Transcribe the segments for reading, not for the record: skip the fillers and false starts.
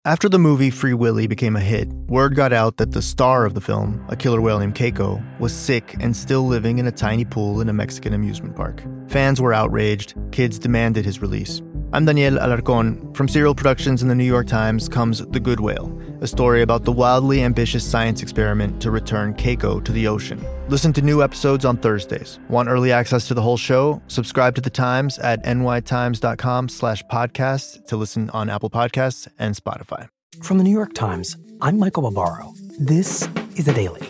After the movie Free Willy became a hit, word got out that the star of the film, a killer whale named Keiko, was sick and still living in a tiny pool in a Mexican amusement park. Fans were outraged. Kids demanded his release. I'm Daniel Alarcón. From Serial Productions and the New York Times comes The Good Whale, a story about the wildly ambitious science experiment to return Keiko to the ocean. Listen to new episodes on Thursdays. Want early access to the whole show? Subscribe to The Times at nytimes.com/podcast to listen on Apple Podcasts and Spotify. From the New York Times, I'm Michael Barbaro. This is The Daily.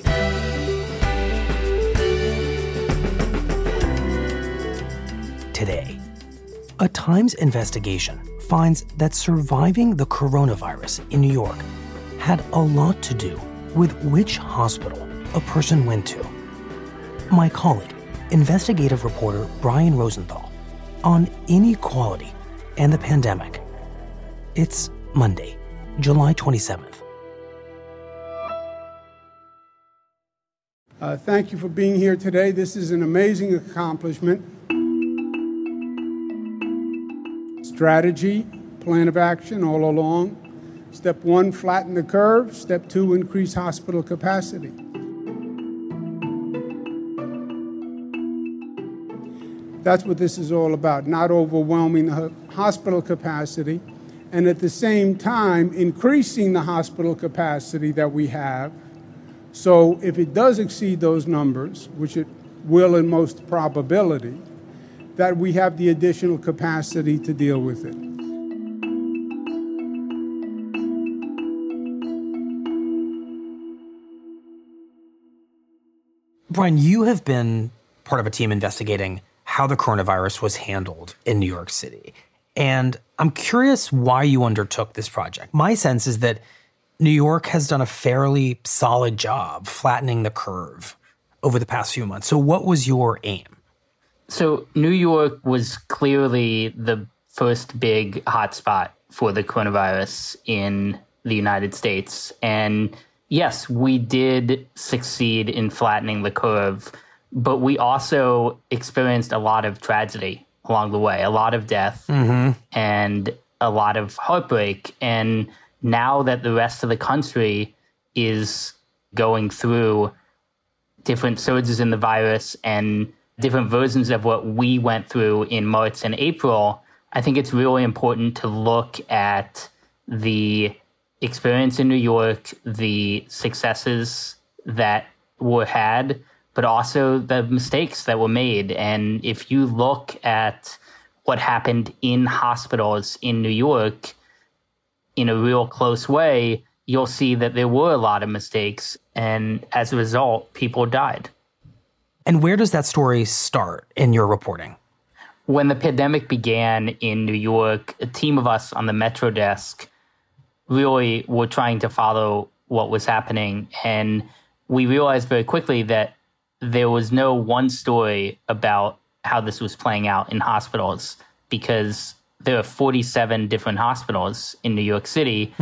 Today, a Times investigation finds that surviving the coronavirus in New York had a lot to do with which hospital a person went to. My colleague, investigative reporter Brian Rosenthal, on inequality and the pandemic. It's Monday, July 27th. Thank you for being here today. This is an amazing accomplishment. Strategy, plan of action all along. Step 1, flatten the curve. Step 2, increase hospital capacity. That's what this is all about, not overwhelming the hospital capacity, and at the same time, increasing the hospital capacity that we have. So if it does exceed those numbers, which it will in most probability, that we have the additional capacity to deal with it. Brian, you have been part of a team investigating how the coronavirus was handled in New York City. And I'm curious why you undertook this project. My sense is that New York has done a fairly solid job flattening the curve over the past few months. So what was your aim? So New York was clearly the first big hotspot for the coronavirus in the United States. And yes, we did succeed in flattening the curve, but we also experienced a lot of tragedy along the way, a lot of death and a lot of heartbreak. And now that the rest of the country is going through different surges in the virus and different versions of what we went through in March and April, I think it's really important to look at the experience in New York, the successes that were had, but also the mistakes that were made. And if you look at what happened in hospitals in New York in a real close way, you'll see that there were a lot of mistakes. And as a result, people died. And where does that story start in your reporting? When the pandemic began in New York, a team of us on the Metro desk really were trying to follow what was happening. And we realized very quickly that there was no one story about how this was playing out in hospitals, because there are 47 different hospitals in New York City,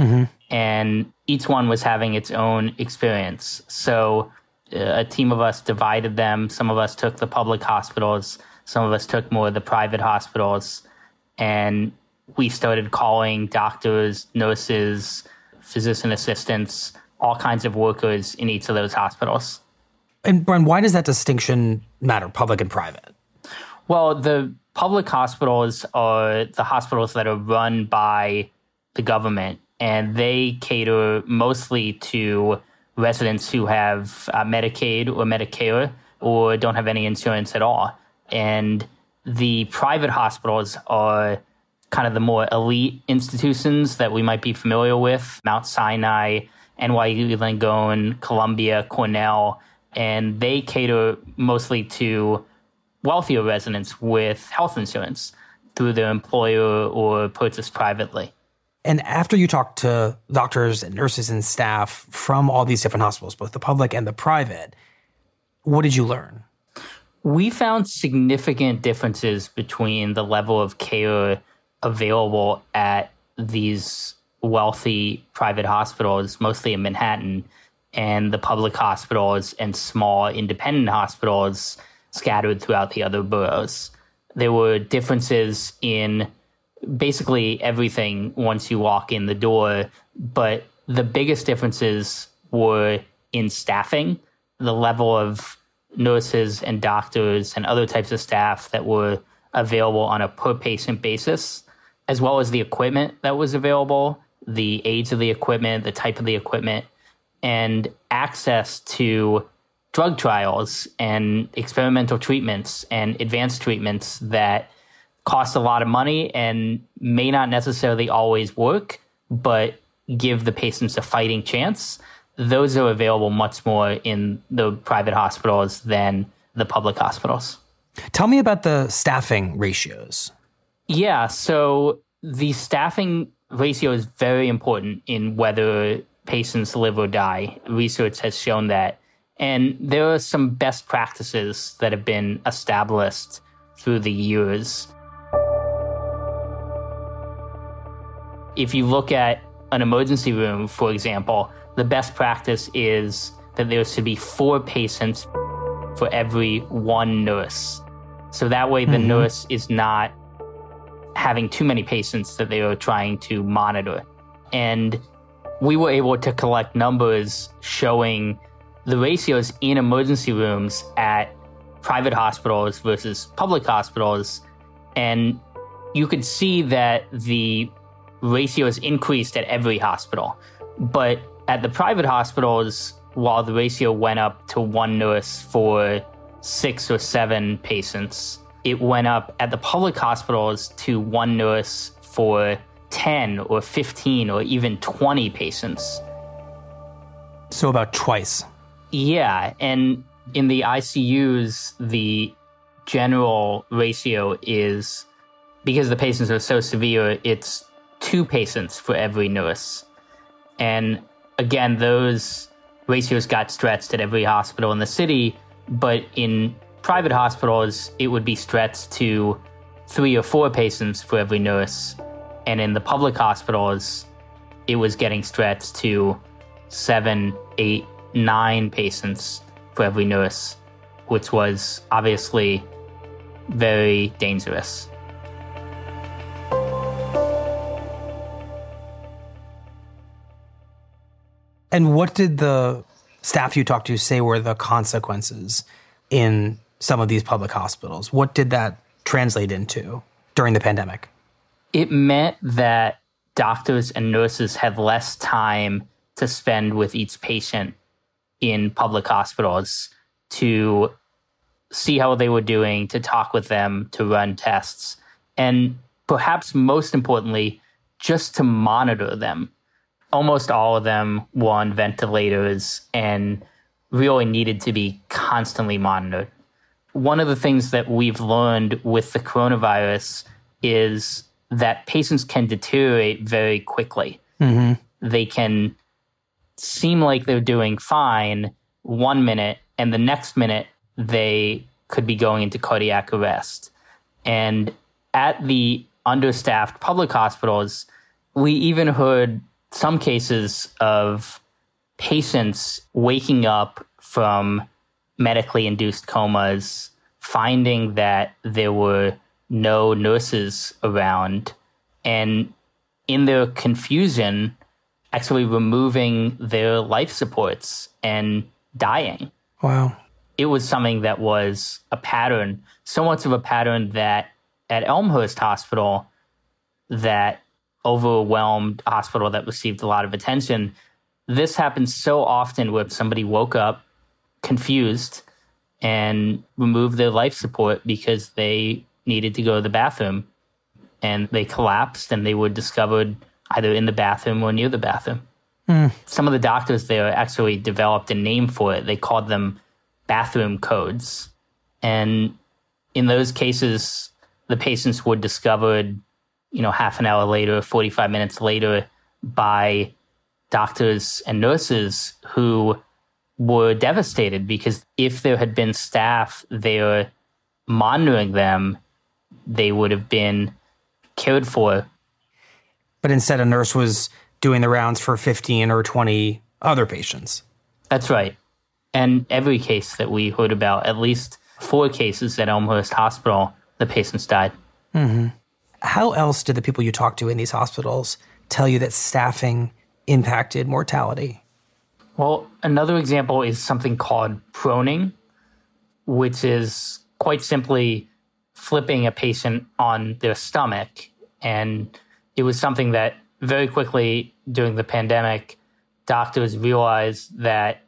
and each one was having its own experience. So a team of us divided them. Some of us took the public hospitals. Some of us took more of the private hospitals. And we started calling doctors, nurses, physician assistants, all kinds of workers in each of those hospitals. And Brian, why does that distinction matter, public and private? Well, the public hospitals are the hospitals that are run by the government, and they cater mostly to residents who have Medicaid or Medicare or don't have any insurance at all. And the private hospitals are kind of the more elite institutions that we might be familiar with: Mount Sinai, NYU Langone, Columbia, Cornell. And they cater mostly to wealthier residents with health insurance through their employer or purchased privately. And after you talked to doctors and nurses and staff from all these different hospitals, both the public and the private, what did you learn? We found significant differences between the level of care available at these wealthy private hospitals, mostly in Manhattan, and the public hospitals and small independent hospitals scattered throughout the other boroughs. There were differences in basically everything once you walk in the door. but the biggest differences were in staffing, the level of nurses and doctors and other types of staff that were available on a per-patient basis, as well as the equipment that was available, the age of the equipment, the type of the equipment, and access to drug trials and experimental treatments and advanced treatments that cost a lot of money and may not necessarily always work, but give the patients a fighting chance. Those are available much more in the private hospitals than the public hospitals. Tell me about the staffing ratios. Yeah, so the staffing ratio is very important in whether patients live or die. Research has shown that. And there are some best practices that have been established through the years. If you look at an emergency room, for example, the best practice is that there should be 4 patients for every 1 nurse. So that way the nurse is not having too many patients that they are trying to monitor. And we were able to collect numbers showing the ratios in emergency rooms at private hospitals versus public hospitals. And you could see that the ratios increased at every hospital. But at the private hospitals, while the ratio went up to 1 nurse for 6 or 7 patients, it went up at the public hospitals to 1 nurse for 10 or 15 or even 20 patients. So about twice. Yeah, and in the ICUs, the general ratio is, because the patients are so severe, it's 2 patients for every nurse. And again, those ratios got stretched at every hospital in the city, but in private hospitals, it would be stretched to 3 or 4 patients for every nurse. And in the public hospitals, it was getting stretched to 7, 8, 9 patients for every nurse, which was obviously very dangerous. And what did the staff you talked to say were the consequences in some of these public hospitals? What did that translate into during the pandemic? It meant that doctors and nurses had less time to spend with each patient in public hospitals to see how they were doing, to talk with them, to run tests, and perhaps most importantly, just to monitor them. Almost all of them were on ventilators and really needed to be constantly monitored. One of the things that we've learned with the coronavirus is that patients can deteriorate very quickly. They can seem like they're doing fine 1 minute, and the next minute they could be going into cardiac arrest. And at the understaffed public hospitals, we even heard some cases of patients waking up from medically induced comas, finding that there were no nurses around, and in their confusion, actually removing their life supports and dying. Wow. It was something that was a pattern, so much of a pattern that at Elmhurst Hospital, that overwhelmed hospital that received a lot of attention, this happened so often where somebody woke up confused and removed their life support because they needed to go to the bathroom, and they collapsed and they were discovered either in the bathroom or near the bathroom. Some of the doctors there actually developed a name for it. They called them bathroom codes. And in those cases, the patients were discovered, half an hour later, 45 minutes later, by doctors and nurses who were devastated, because if there had been staff there monitoring them, they would have been cared for. But instead, a nurse was doing the rounds for 15 or 20 other patients. That's right. And every case that we heard about, at least 4 cases at Elmhurst Hospital, the patients died. How else did the people you talked to in these hospitals tell you that staffing impacted mortality? Well, another example is something called proning, which is quite simply flipping a patient on their stomach. And it was something that very quickly during the pandemic, doctors realized that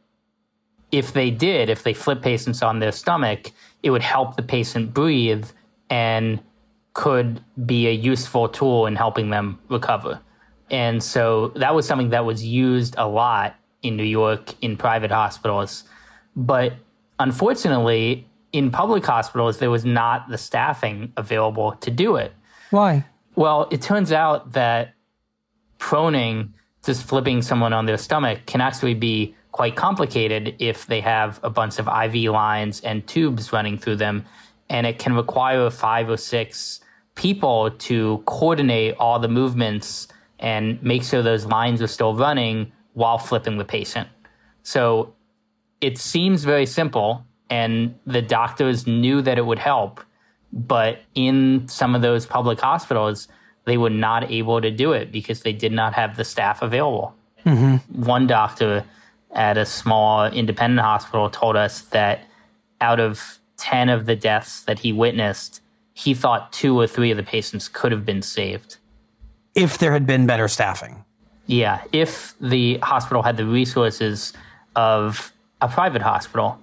if they flip patients on their stomach, it would help the patient breathe and could be a useful tool in helping them recover. And so that was something that was used a lot in New York in private hospitals. But unfortunately, in public hospitals, there was not the staffing available to do it. Why? Well, it turns out that proning, just flipping someone on their stomach, can actually be quite complicated if they have a bunch of IV lines and tubes running through them. And it can require 5 or 6 people to coordinate all the movements and make sure those lines are still running while flipping the patient. So it seems very simple, and the doctors knew that it would help, but in some of those public hospitals, they were not able to do it because they did not have the staff available. Mm-hmm. One doctor at a small independent hospital told us that out of 10 of the deaths that he witnessed, he thought 2 or 3 of the patients could have been saved. If there had been better staffing. Yeah, if the hospital had the resources of a private hospital.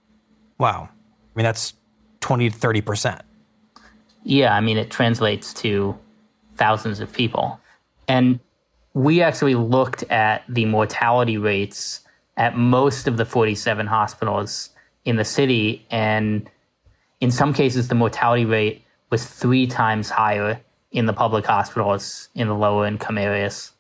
Wow. I mean, that's 20 to 30%. Yeah, I mean, it translates to thousands of people. And we actually looked at the mortality rates at most of the 47 hospitals in the city, and in some cases, the mortality rate was 3 times higher in the public hospitals in the lower income areas.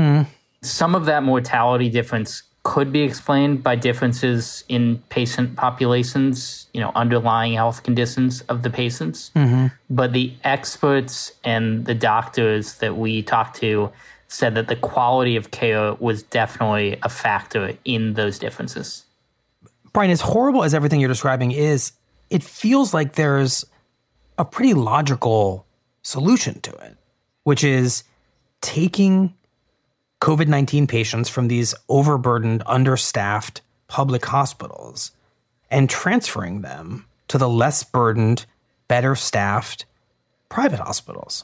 Some of that mortality difference could be explained by differences in patient populations, underlying health conditions of the patients. Mm-hmm. But the experts and the doctors that we talked to said that the quality of care was definitely a factor in those differences. Brian, as horrible as everything you're describing is, it feels like there's a pretty logical solution to it, which is taking COVID-19 patients from these overburdened, understaffed public hospitals and transferring them to the less burdened, better staffed private hospitals.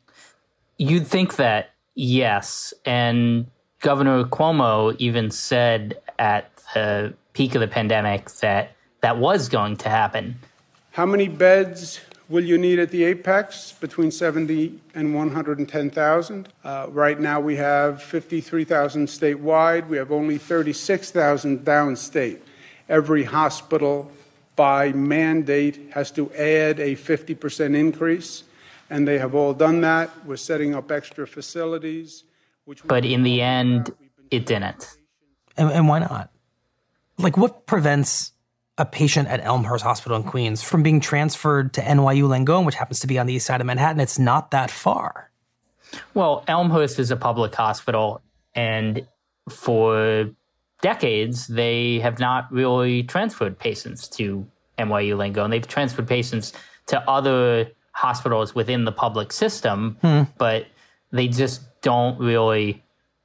You'd think that, yes. And Governor Cuomo even said at the peak of the pandemic that that was going to happen. How many beds will you need at the Apex? Between 70 and 110,000. Right now we have 53,000 statewide. We have only 36,000 downstate. Every hospital by mandate has to add a 50% increase, and they have all done that. We're setting up extra facilities. But in the end, it didn't. And why not? Like, what prevents a patient at Elmhurst Hospital in Queens from being transferred to NYU Langone, which happens to be on the east side of Manhattan? It's not that far. Well, Elmhurst is a public hospital, and for decades, they have not really transferred patients to NYU Langone. They've transferred patients to other hospitals within the public system, but they just don't really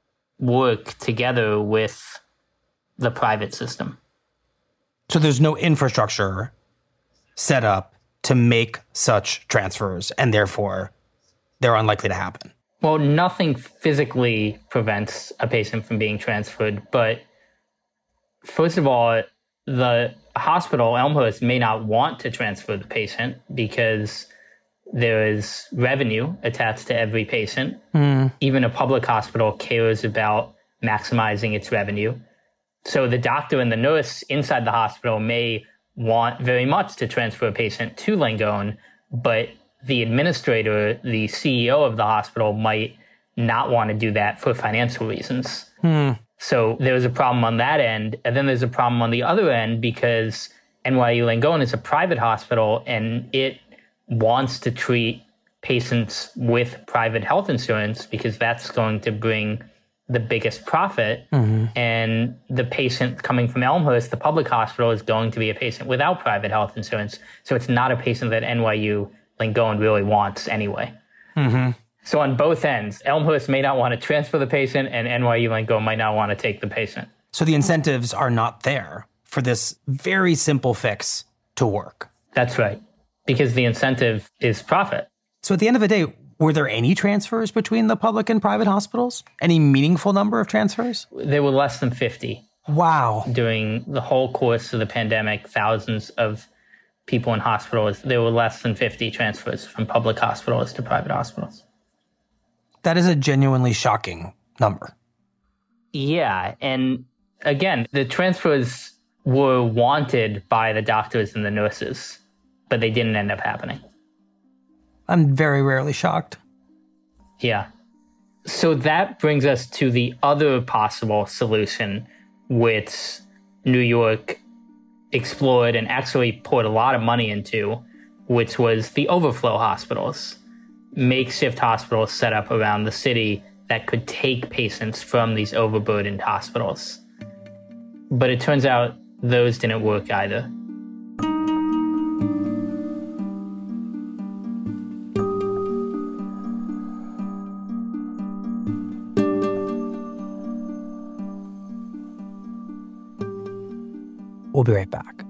work together with the private system. So there's no infrastructure set up to make such transfers, and therefore they're unlikely to happen. Well, nothing physically prevents a patient from being transferred, but first of all, the hospital, Elmhurst, may not want to transfer the patient because there is revenue attached to every patient. Even a public hospital cares about maximizing its revenue. So the doctor and the nurse inside the hospital may want very much to transfer a patient to Langone, but the administrator, the CEO of the hospital, might not want to do that for financial reasons. So there's a problem on that end. And then there's a problem on the other end because NYU Langone is a private hospital and it wants to treat patients with private health insurance because that's going to bring the biggest profit. And the patient coming from Elmhurst, the public hospital, is going to be a patient without private health insurance. So it's not a patient that NYU Langone really wants anyway. So on both ends, Elmhurst may not want to transfer the patient and NYU Langone might not want to take the patient. So the incentives are not there for this very simple fix to work. That's right, because the incentive is profit. So at the end of the day, were there any transfers between the public and private hospitals? Any meaningful number of transfers? There were less than 50. Wow. During the whole course of the pandemic, thousands of people in hospitals, there were less than 50 transfers from public hospitals to private hospitals. That is a genuinely shocking number. Yeah, and again, the transfers were wanted by the doctors and the nurses, but they didn't end up happening. I'm very rarely shocked. Yeah. So that brings us to the other possible solution, which New York explored and actually poured a lot of money into, which was the overflow hospitals. Makeshift hospitals set up around the city that could take patients from these overburdened hospitals. But it turns out those didn't work either. We'll be right back.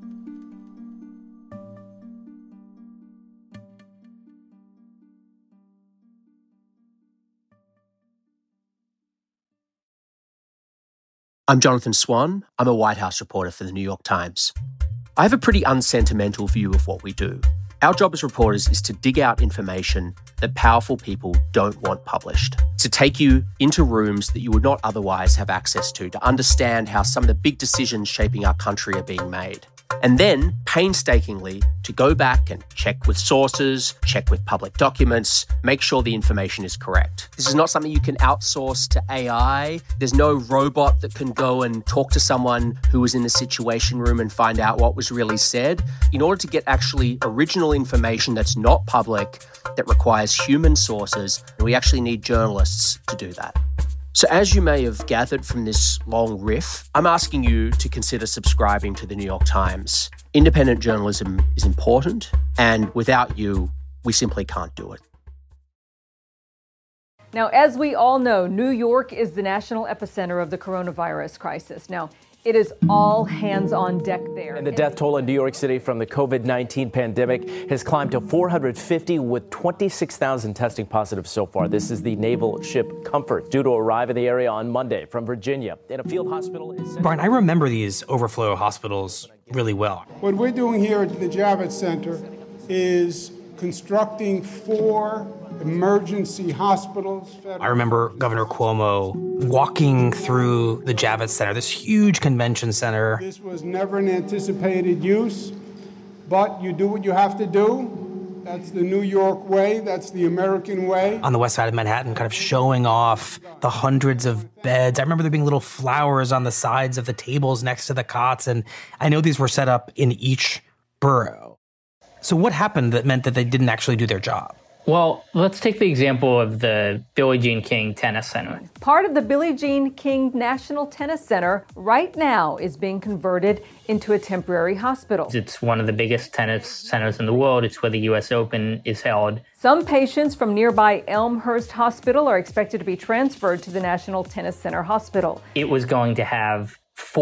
I'm Jonathan Swan. I'm a White House reporter for the New York Times. I have a pretty unsentimental view of what we do. Our job as reporters is to dig out information that powerful people don't want published, to take you into rooms that you would not otherwise have access to understand how some of the big decisions shaping our country are being made. And then, painstakingly, to go back and check with sources, check with public documents, make sure the information is correct. This is not something you can outsource to AI. There's no robot that can go and talk to someone who was in the Situation Room and find out what was really said. In order to get actually original information that's not public, that requires human sources, we actually need journalists to do that. So as you may have gathered from this long riff, I'm asking you to consider subscribing to the New York Times. Independent journalism is important, and without you, we simply can't do it. Now, as we all know, New York is the national epicenter of the coronavirus crisis. Now, it is all hands on deck there. And the death toll in New York City from the COVID-19 pandemic has climbed to 450 with 26,000 testing positive so far. This is the naval ship Comfort, due to arrive in the area on Monday from Virginia. In a field hospital. Brian, I remember these overflow hospitals really well. What we're doing here at the Javits Center is constructing 4 emergency hospitals. I remember Governor Cuomo walking through the Javits Center, this huge convention center. This was never an anticipated use, but you do what you have to do. That's the New York way. That's the American way. On the west side of Manhattan, kind of showing off the hundreds of beds. I remember there being little flowers on the sides of the tables next to the cots, and I know these were set up in each borough. So what happened that meant that they didn't actually do their job? Well, let's take the example of the Billie Jean King Tennis Center. Part of the Billie Jean King National Tennis Center right now is being converted into a temporary hospital. It's one of the biggest tennis centers in the world. It's where the U.S. Open is held. Some patients from nearby Elmhurst Hospital are expected to be transferred to the National Tennis Center Hospital. It was going to have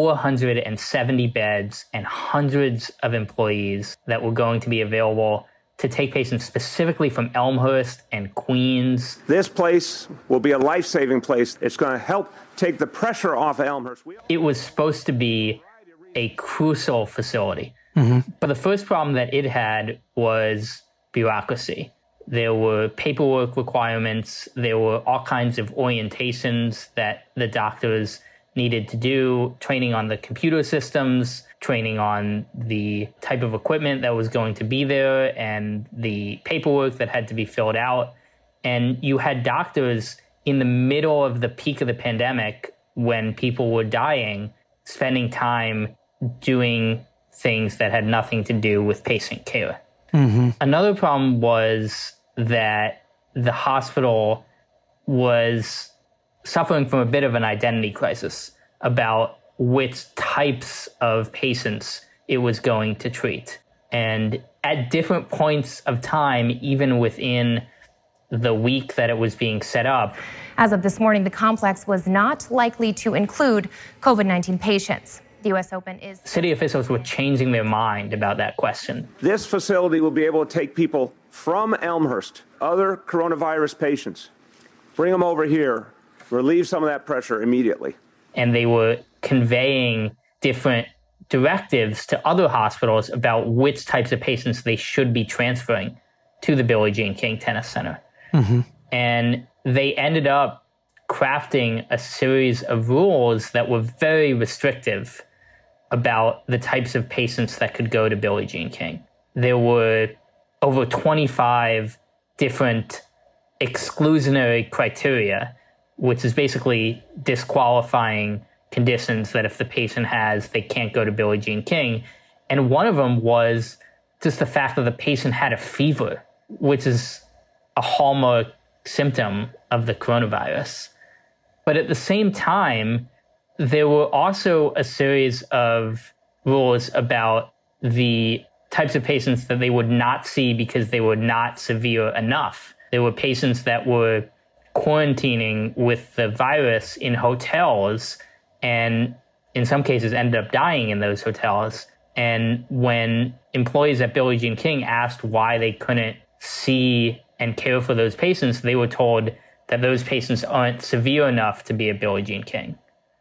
470 beds and hundreds of employees that were going to be available to take patients specifically from Elmhurst and Queens. This place will be a life-saving place. It's going to help take the pressure off of Elmhurst. It was supposed to be a crucial facility. Mm-hmm. But the first problem that it had was bureaucracy. There were paperwork requirements. There were all kinds of orientations that the doctors needed to do, training on the computer systems, training on the type of equipment that was going to be there, and the paperwork that had to be filled out. And you had doctors in the middle of the peak of the pandemic, when people were dying, spending time doing things that had nothing to do with patient care. Mm-hmm. Another problem was that the hospital was suffering from a bit of an identity crisis about which types of patients it was going to treat. And at different points of time, even within the week that it was being set up. As of this morning, the complex was not likely to include COVID-19 patients. The U.S. Open is... City officials were changing their mind about that question. This facility will be able to take people from Elmhurst, other coronavirus patients, bring them over here, relieve some of that pressure immediately. And they were conveying different directives to other hospitals about which types of patients they should be transferring to the Billie Jean King Tennis Center. Mm-hmm. And they ended up crafting a series of rules that were very restrictive about the types of patients that could go to Billie Jean King. There were over 25 different exclusionary criteria, which is basically disqualifying conditions that if the patient has, they can't go to Billie Jean King. And one of them was just the fact that the patient had a fever, which is a hallmark symptom of the coronavirus. But at the same time, there were also a series of rules about the types of patients that they would not see because they were not severe enough. There were patients that were quarantining with the virus in hotels and in some cases ended up dying in those hotels. And when employees at Billie Jean King asked why they couldn't see and care for those patients, they were told that those patients aren't severe enough to be at Billie Jean King.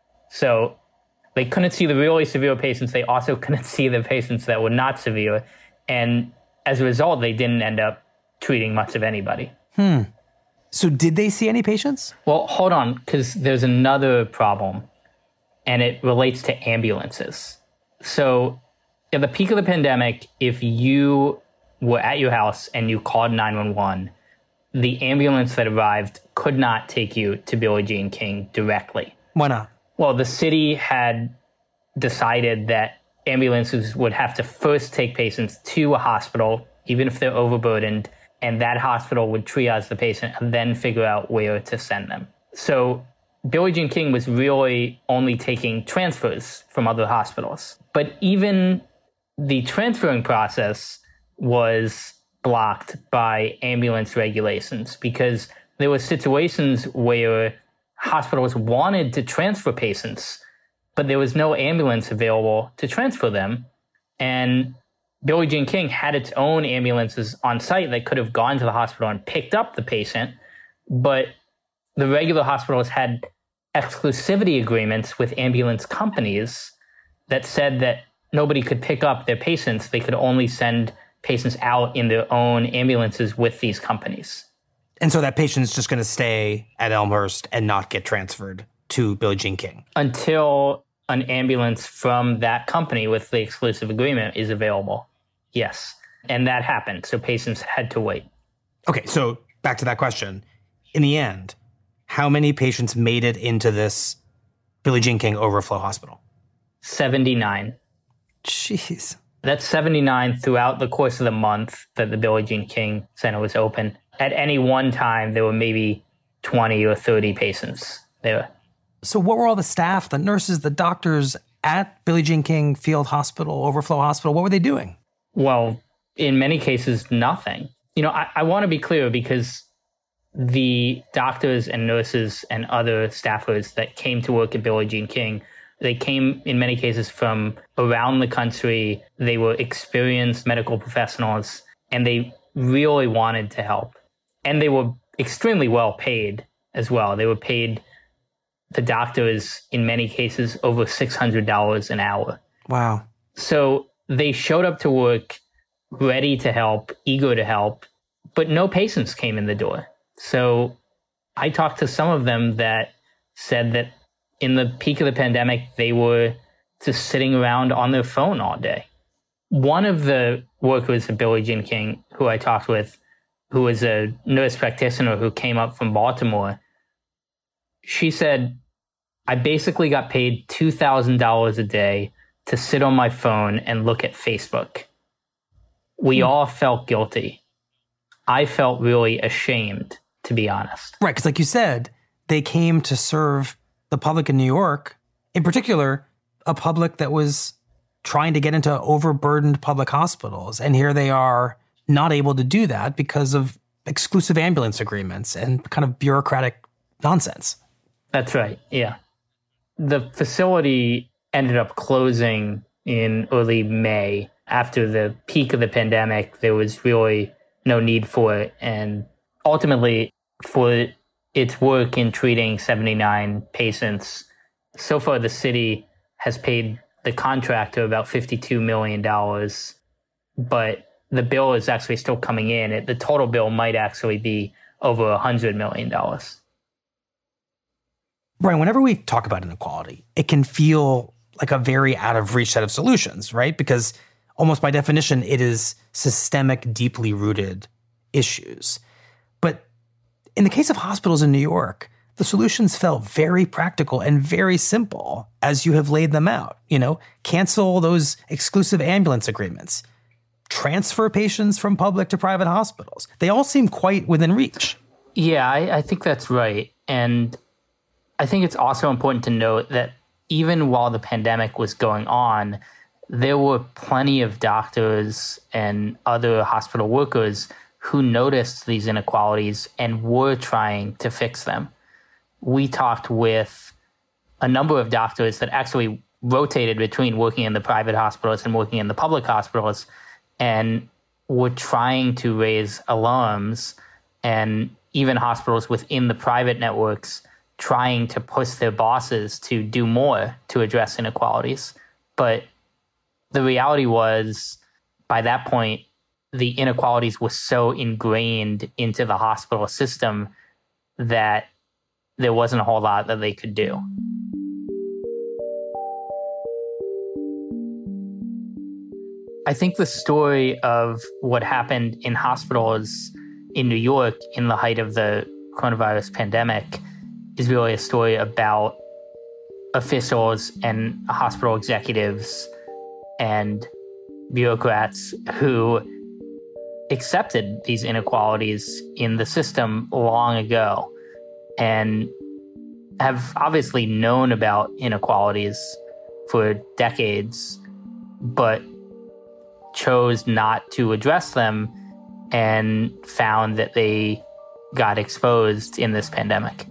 So they couldn't see the really severe patients. They also couldn't see the patients that were not severe. And as a result, they didn't end up treating much of anybody. So did they see any patients? Well, hold on, because there's another problem, and it relates to ambulances. So at the peak of the pandemic, if you were at your house and you called 911, the ambulance that arrived could not take you to Billie Jean King directly. Why not? Well, the city had decided that ambulances would have to first take patients to a hospital, even if they're overburdened, and that hospital would triage the patient and then figure out where to send them. So Billie Jean King was really only taking transfers from other hospitals. But even the transferring process was blocked by ambulance regulations because there were situations where hospitals wanted to transfer patients, but there was no ambulance available to transfer them. And Billie Jean King had its own ambulances on site that could have gone to the hospital and picked up the patient, but the regular hospitals had exclusivity agreements with ambulance companies that said that nobody could pick up their patients. They could only send patients out in their own ambulances with these companies. And so that patient's just going to stay at Elmhurst and not get transferred to Billie Jean King? Until an ambulance from that company with the exclusive agreement is available. Yes. And that happened. So patients had to wait. Okay, so back to that question. In the end, how many patients made it into this Billie Jean King overflow hospital? 79. Jeez. That's 79 throughout the course of the month that the Billie Jean King Center was open. At any one time, there were maybe 20 or 30 patients there. So what were all the staff, the nurses, the doctors at Billie Jean King Field Hospital, Overflow Hospital, what were they doing? Well, in many cases, nothing. You know, I want to be clear because the doctors and nurses and other staffers that came to work at Billie Jean King, they came in many cases from around the country. They were experienced medical professionals, and they really wanted to help. And they were extremely well paid as well. They were paid, the doctors, in many cases, over $600 an hour. Wow. So they showed up to work ready to help, eager to help, but no patients came in the door. So I talked to some of them that said that in the peak of the pandemic, they were just sitting around on their phone all day. One of the workers at Billie Jean King who I talked with, who was a nurse practitioner who came up from Baltimore, she said, I basically got paid $2,000 a day to sit on my phone and look at Facebook. We all felt guilty. I felt really ashamed, to be honest. Right, because like you said, they came to serve the public in New York, in particular, a public that was trying to get into overburdened public hospitals. And here they are not able to do that because of exclusive ambulance agreements and kind of bureaucratic nonsense. That's right, yeah. The facility ended up closing in early May. After the peak of the pandemic, there was really no need for it. And ultimately, for its work in treating 79 patients, so far the city has paid the contractor about $52 million, but the bill is actually still coming in. The total bill might actually be over $100 million. Brian, whenever we talk about inequality, it can feel like a very out of reach set of solutions, right? Because almost by definition, it is systemic, deeply rooted issues. But in the case of hospitals in New York, the solutions felt very practical and very simple as you have laid them out. Cancel those exclusive ambulance agreements, transfer patients from public to private hospitals. They all seem quite within reach. Yeah, I think that's right. And I think it's also important to note that even while the pandemic was going on, there were plenty of doctors and other hospital workers who noticed these inequalities and were trying to fix them. We talked with a number of doctors that actually rotated between working in the private hospitals and working in the public hospitals and were trying to raise alarms, and even hospitals within the private networks trying to push their bosses to do more to address inequalities. But the reality was, by that point, the inequalities were so ingrained into the hospital system that there wasn't a whole lot that they could do. I think the story of what happened in hospitals in New York in the height of the coronavirus pandemic is really a story about officials and hospital executives and bureaucrats who accepted these inequalities in the system long ago and have obviously known about inequalities for decades, but chose not to address them and found that they got exposed in this pandemic.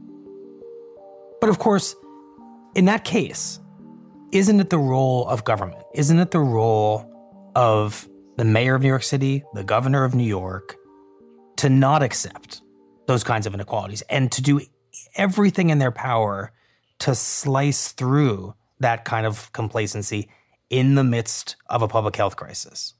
But of course, in that case, isn't it the role of government? Isn't it the role of the mayor of New York City, the governor of New York, to not accept those kinds of inequalities and to do everything in their power to slice through that kind of complacency in the midst of a public health crisis?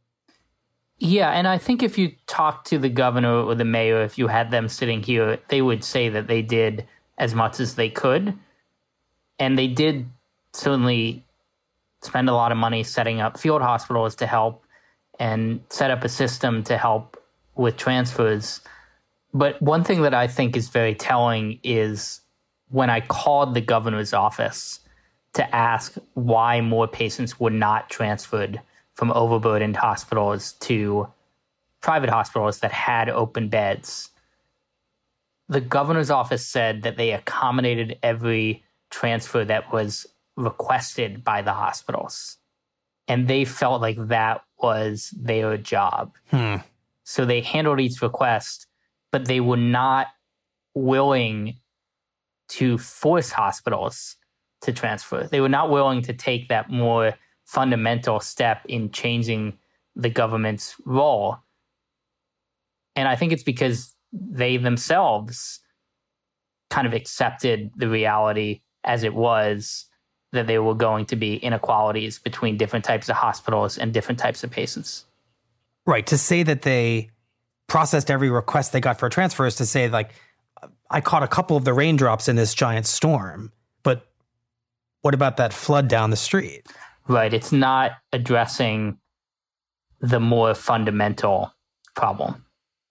Yeah, and I think if you talk to the governor or the mayor, if you had them sitting here, they would say that they did as much as they could. And they did certainly spend a lot of money setting up field hospitals to help and set up a system to help with transfers. But one thing that I think is very telling is when I called the governor's office to ask why more patients were not transferred from overburdened hospitals to private hospitals that had open beds, the governor's office said that they accommodated every transfer that was requested by the hospitals. And they felt like that was their job. So they handled each request, but they were not willing to force hospitals to transfer. They were not willing to take that more fundamental step in changing the government's role. And I think it's because they themselves kind of accepted the reality as it was, that there were going to be inequalities between different types of hospitals and different types of patients. Right. To say that they processed every request they got for a transfer is to say, like, I caught a couple of the raindrops in this giant storm, but what about that flood down the street? Right. It's not addressing the more fundamental problem.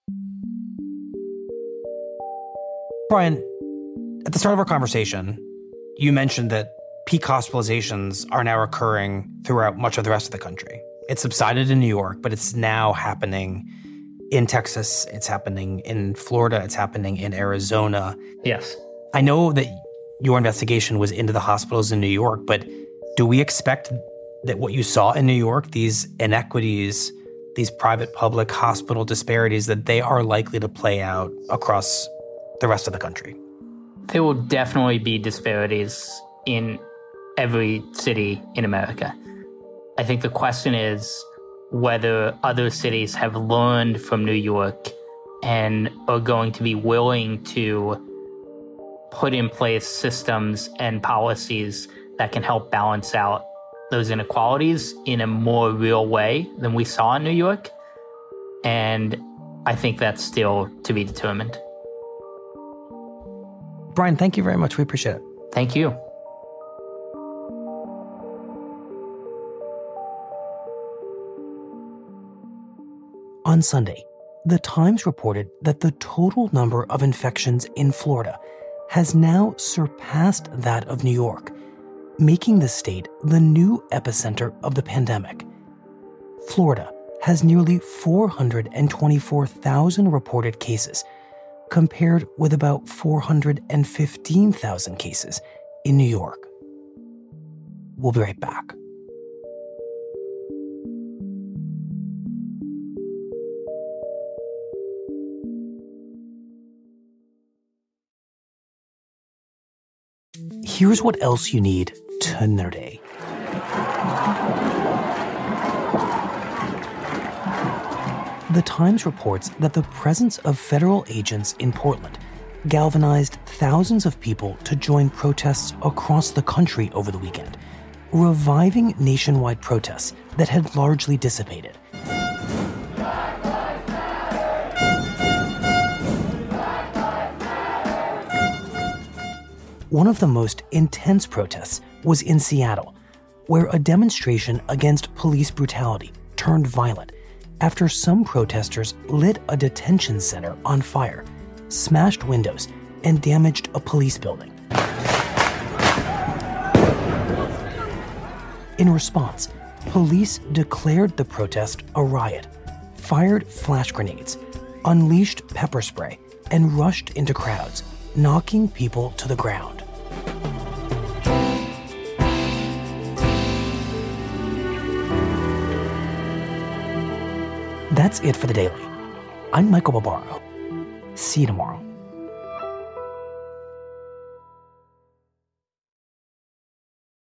Brian, at the start of our conversation, you mentioned that peak hospitalizations are now occurring throughout much of the rest of the country. It subsided in New York, but it's now happening in Texas. It's happening in Florida. It's happening in Arizona. Yes. I know that your investigation was into the hospitals in New York, but do we expect that what you saw in New York, these inequities, these private-public hospital disparities, that they are likely to play out across the rest of the country? There will definitely be disparities in every city in America. I think the question is whether other cities have learned from New York and are going to be willing to put in place systems and policies that can help balance out those inequalities in a more real way than we saw in New York. And I think that's still to be determined. Brian, thank you very much. We appreciate it. Thank you. On Sunday, The Times reported that the total number of infections in Florida has now surpassed that of New York, making the state the new epicenter of the pandemic. Florida has nearly 424,000 reported cases, compared with about 415,000 cases in New York. We'll be right back. Here's what else you need to nerdy. The Times reports that the presence of federal agents in Portland galvanized thousands of people to join protests across the country over the weekend, reviving nationwide protests that had largely dissipated. One of the most intense protests was in Seattle, where a demonstration against police brutality turned violent after some protesters lit a detention center on fire, smashed windows, and damaged a police building. In response, police declared the protest a riot, fired flash grenades, unleashed pepper spray, and rushed into crowds, knocking people to the ground. That's it for The Daily. I'm Michael Barbaro. See you tomorrow.